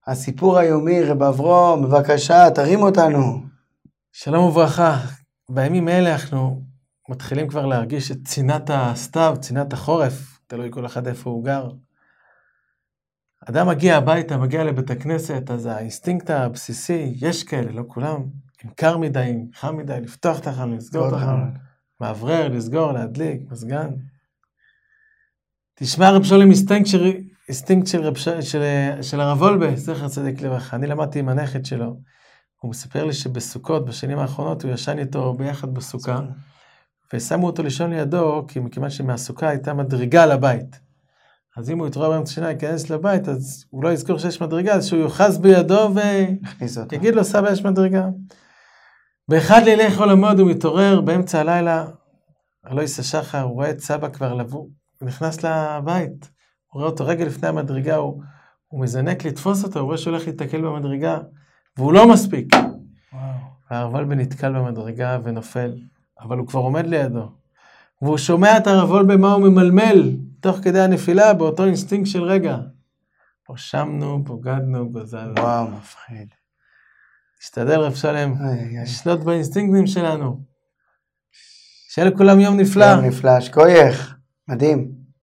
הסיפור היומי, רב אברום, בבקשה, תרים אותנו. שלום וברכה. בימים האלה אנחנו מתחילים כבר להרגיש את צינת הסתיו, צינת החורף, תלוי כל אחד איפה הוא גר. אדם מגיע הביתה, מגיע לבית הכנסת, אז האינסטינקט הבסיסי, יש כאלה, לא כולם, אם קר מדי, אם חם מדי, לפתוח את החם, לסגור את החם, מעברר, לסגור, להדליק, מזגן. תשמע רב שולם אינסטינקט של הרב וולבה, זכר צדיק לברכה. אני למדתי עם הנכד שלו, הוא מספר לי שבסוכות, בשנים האחרונות, הוא ישן איתו ביחד בסוכה, ושמו אותו לישון לידו, כי מכיוון שמהסוכה הייתה מדרגה לבית. אז אם הוא יתראה באמצע שינה, ייכנס לבית, אז הוא לא יזכור שיש מדרגה, אז שהוא יוחז בידו ויגיד לו, סבא, יש מדרגה. באחד לילי חול המועד הוא מתעורר באמצע הלילה, הלא יישא שחר, הוא רואה את סבא כבר לבוא, הוא נכנס לבית, הוא רואה אותו רגע לפני המדרגה, הוא מזנק לתפוס אותו, הוא רואה שהוא הולך להתקל במדרגה, והוא לא מספיק. והרב וולבה נתקל במדרגה ונופל, אבל הוא כבר עומד לידו. והוא שומע את הרב וולבה מה הוא ממלמל, תוך כדי הנפילה, באותו אינסטינקט של רגע. פושמנו, בוגדנו, גוזלנו. וואו, מפחיד. תשתדל רב שלם, לשלוט באינסטינקטים שלנו. שיהיה לכולם יום נפלא. יום נפלא, שכוייך, מדהים.